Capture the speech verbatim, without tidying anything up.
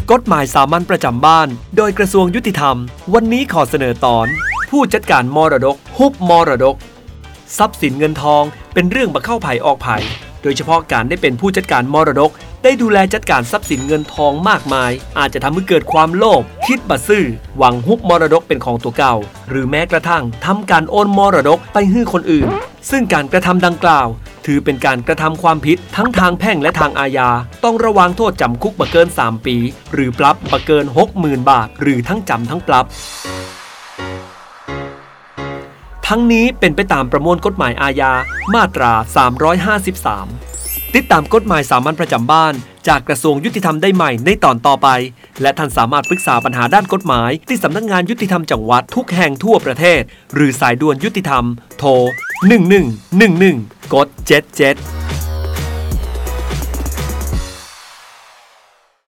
กฎหมายสามัญประจำบ้านโดยกระทรวงยุติธรรมวันนี้ขอเสนอตอนผู้จัดการมรดกฮุบมรดกทรัพย์สินเงินทองเป็นเรื่องบ่เข้าไผ่ออกไผ่โดยเฉพาะการได้เป็นผู้จัดการมรดกได้ดูแลจัดการทรัพย์สินเงินทองมากมายอาจจะทำให้เกิดความโลภคิดบ่ซื่อหวังฮุบมรดกเป็นของตัวเก่าหรือแม้กระทั่งทำการโอนมรดกไปให้คนอื่นซึ่งการกระทำดังกล่าวถือเป็นการกระทำความผิดทั้งทางแพ่งและทางอาญาต้องระวางโทษจำคุกบ่เกินสามปีหรือปรับบ่เกิน หกหมื่น บาทหรือทั้งจำทั้งปรับทั้งนี้เป็นไปตามประมวลกฎหมายอาญามาตราสามร้อยห้าสิบสามติดตามกฎหมายสามัญประจำบ้านจากกระทรวงยุติธรรมได้ใหม่ในตอนต่อไปและท่านสามารถปรึกษาปัญหาด้านกฎหมายที่สำนักงานยุติธรรมจังหวัดทุกแห่งทั่วประเทศหรือสายด่วนยุติธรรมโทรหนึ่งหนึ่งหนึ่งหนึ่งกดเจ็ดเจ็ด